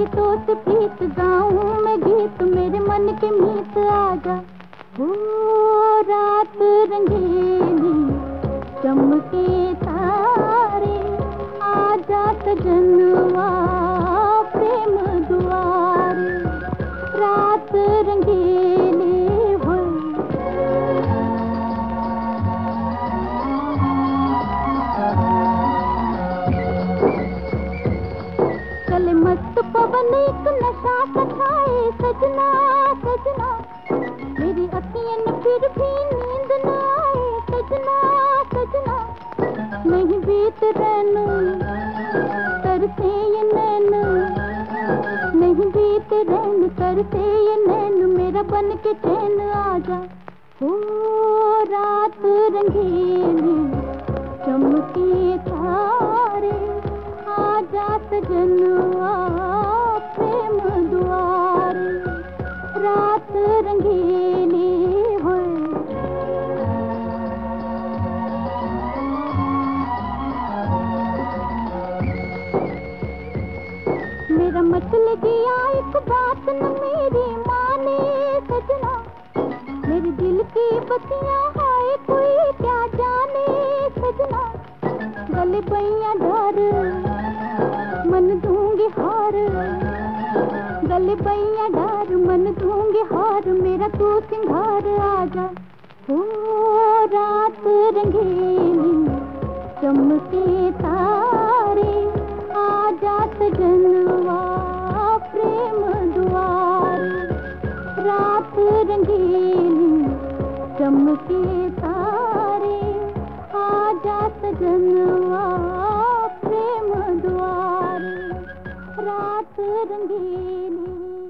गीतों से प्रीत गाऊं मैं गीत मेरे मन के मीत आजा। हो रात रंगीली चमके तारे आजा सजनवा प्रेम दुआरे। रात रंगीली चले मस्त पवन एक नशा सखाए सजना सजना। मेरी अखियन फिर भी नींद न आए सजना सजना। नहीं बीत रैन तरसे ये नैन नहीं बीत रैन तरसे ये नैन मेरा बन के चैन आजा। हो रात रंगीली चमके तारे आजा सजनवा प्रेम दुआरे। रात रंगीली होए मेरा मचल गया एक बात न मेरी माने सजना। मेरे दिल की बत्तियां हाय कोई क्या जाने सजना। गले बैया डर मन दूंगी हार गले बैया डार मन दूंगी हार मेरा तू सिंगार आजा। हो रात रंगीली चमके तारे आजा सजनवा प्रेम दुआरे। रात रंगीली चमके तारे आजा सजनवा प्रेम दुआरे। रात रंगीली।